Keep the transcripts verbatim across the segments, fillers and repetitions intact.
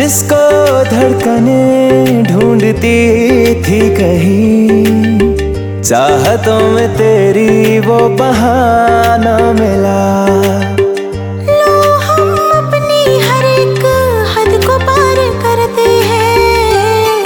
जिसको धड़कने ढूंढती थी कहीं, चाहतों में तेरी वो बहाना मिला। लो हम अपनी हर एक हद को पार करते हैं,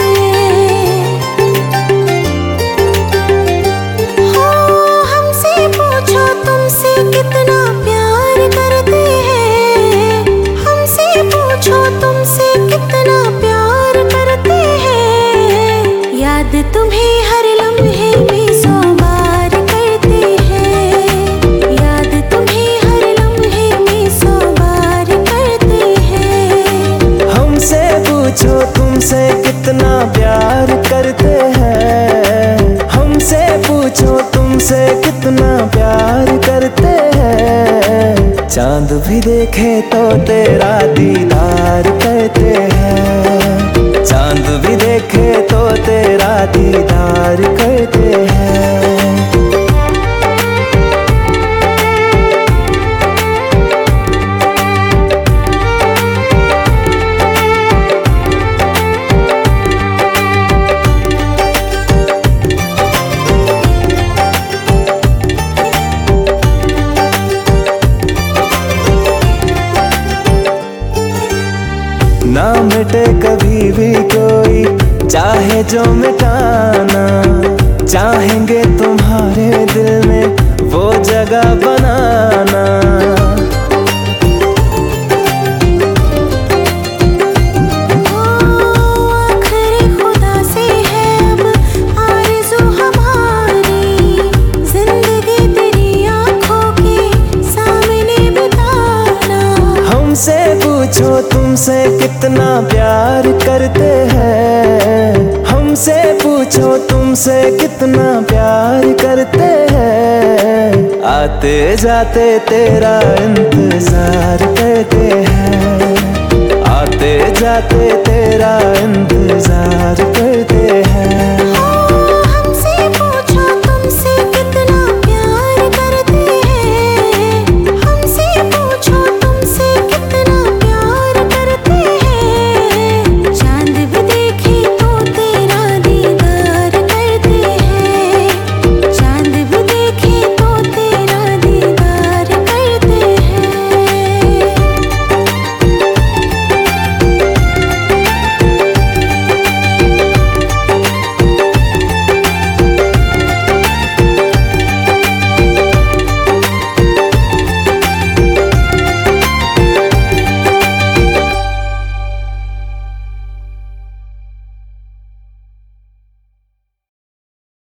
हो हमसे पूछो तुमसे कितना प्यार करते हैं, हमसे पूछो तुमसे कितना प्यार करते हैं। याद तुम्हें हर लम्हे में सौ बार करते हैं, याद तुम्हें हर लम्हे में सौ बार करते हैं। हमसे पूछो तुमसे कितना प्यार करते हैं, हमसे पूछो तुमसे कितना प्यार करते हैं। चांद भी देखे तो तेरा दीदार करते हैं, चांद भी देखे तो तेरा दीदार करते हैं। ना मिटे कभी भी कोई चाहे जो मिटाना, चाहेंगे तुम्हारे दिल में वो जगह बनाना। आखिरी खुदा से है अब आरज़ू हमारी, जिंदगी तेरी आँखों के सामने बिताना। हमसे पूछो तुमसे कितना प्यार करते हैं, हमसे पूछो तुमसे कितना प्यार करते हैं। आते जाते तेरा इंतजार करते हैं, आते जाते